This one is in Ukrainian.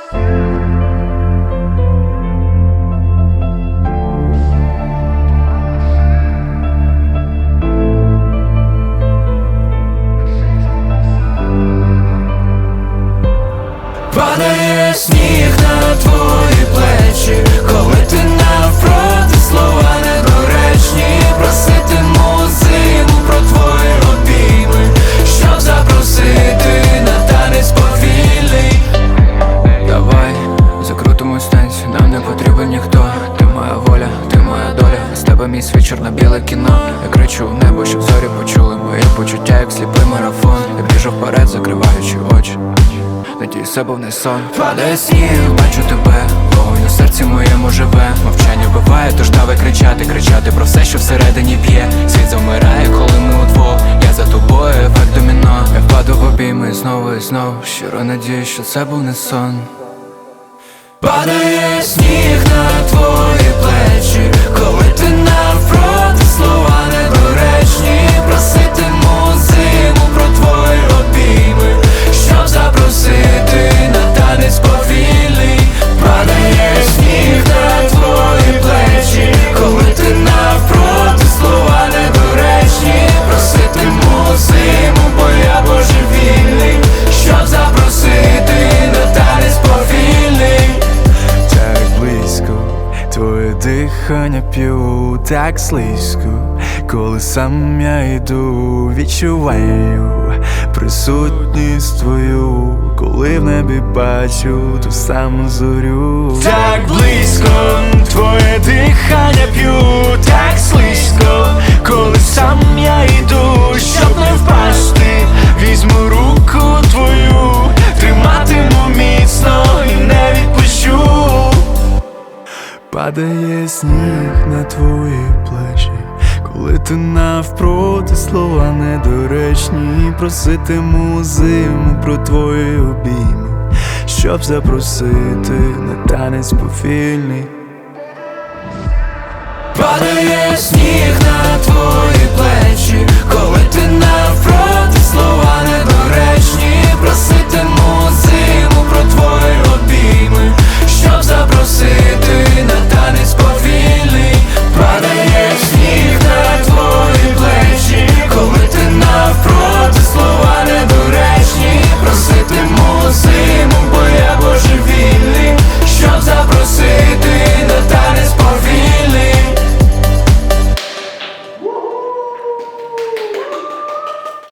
Падає сніг на твої плечі, коли ти навпроти, слова недоречні. Проситиму зиму про твої обійми, щоб запросити на танець повільний. Давай закрутимось танці, нам не потрібен ніхто. Ти моя воля, ти моя доля, з тебе мій світ, чорно-біле кіно. Я кричу в небо, щоб зорі почули мої почуття, як сліпий марафон. Я біжу вперед, закриваючи очі, надію себе в не сон. Падає сніг, бачу тебе, вогонь у серці моєму живе. Мовчання вбиває, тож давай кричати, кричати про все, що всередині б'є. Світ завмирає, коли ми удвох, я за тобою, ефект доміно. Я впаду в обійми знову і знову, щиро надію, що це був не сон. Падає сніг на твої плечі, коли ти навпроти, слова недоречні. Проситиму зиму про твої обійми, щоб запросити на танець повільний. Падає сніг на твої плечі, коли ти навпроти, слова недоречні. Проситиму зиму, бо я божевільний, щоб запросити на танець повільний. Так близько, твоє дихання п'ю, так слизько, коли сам я йду, відчуваю присутність твою, коли в небі бачу ту саму зорю. Так близько, твоє дихання п'ю, так слизько, коли сам я йду, щоб не впасти, візьму руку твою, триматиму міцно і не відпущу. Падає сніг на твої плечі, коли ти навпроти, слова недоречні. Проситиму зиму про твої обійми, щоб запросити на танець повільний. Падає сніг на твої плечі, коли ти навпроти,